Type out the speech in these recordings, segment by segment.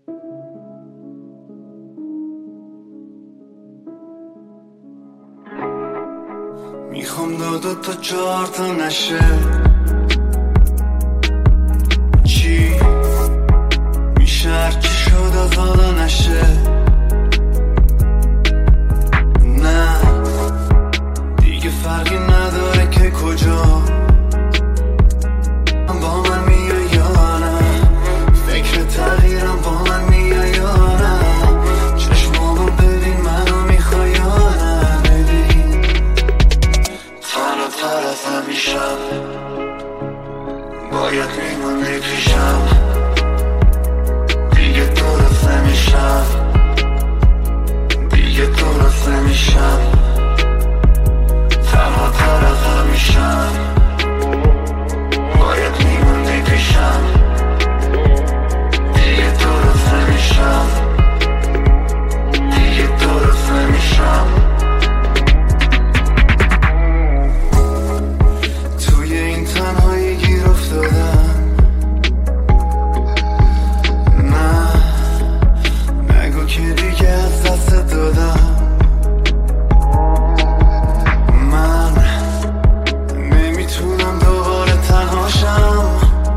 میخوام دو تا 4 تا نشه چی میشه هرچی شد از حالا نشه نه دیگه فرقی نداره که کجا با من میای یا نه فکر تغییرم با من میای یا نه چشمامو ببین منو میخوای یا نه ببین تنها تر از همیشم باید میمونی پیشم دیگه درست نمیشم دیگه درست نمیشم تنها تر از همیشم باید میمونی پیشم دیگه درست نمیشم دیگه درست نمیشم توی این تنهایی گیر افتادم نه نگو که دیگه از دست دادم من نمیتونم دوباره تنهاشم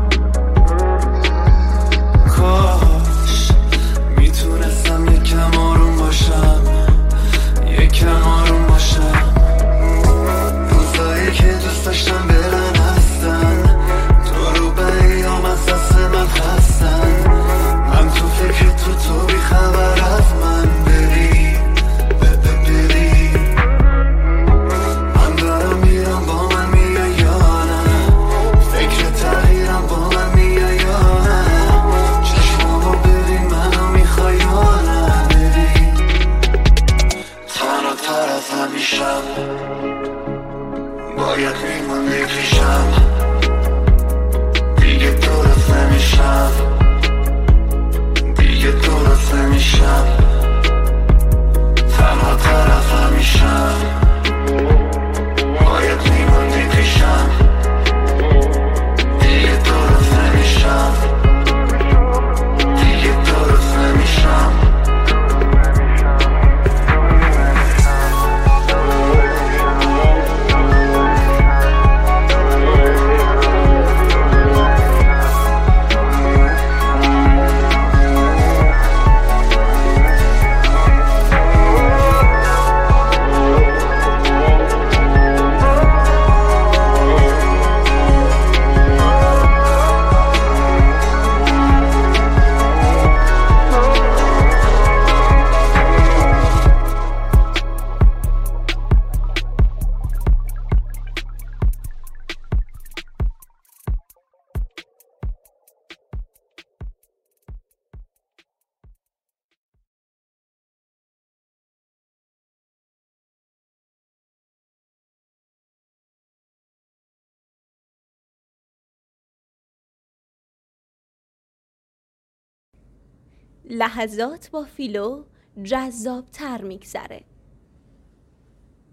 کاش میتونستم یکم آروم باشم یکم آروم باشم روزایی که دوست داشتم برن هستن تو رو به ایام از دست من هستن من تو فکر تو بی خبر از من بری من دارم میرم با من میای یا نه فکر تغییرم با من میای یا نه چشمامو ببین منو میخوای یا نه ببین تنها تر از همیشم باید میمونی پیشم دیگه درست نمیشم دیگه درست نمیشم تنها تر از همیشم باید میمونی پیشم دیگه درست نمیشم دیگه درست نمیشم لحظات با فیلو جذاب‌تر میگذره.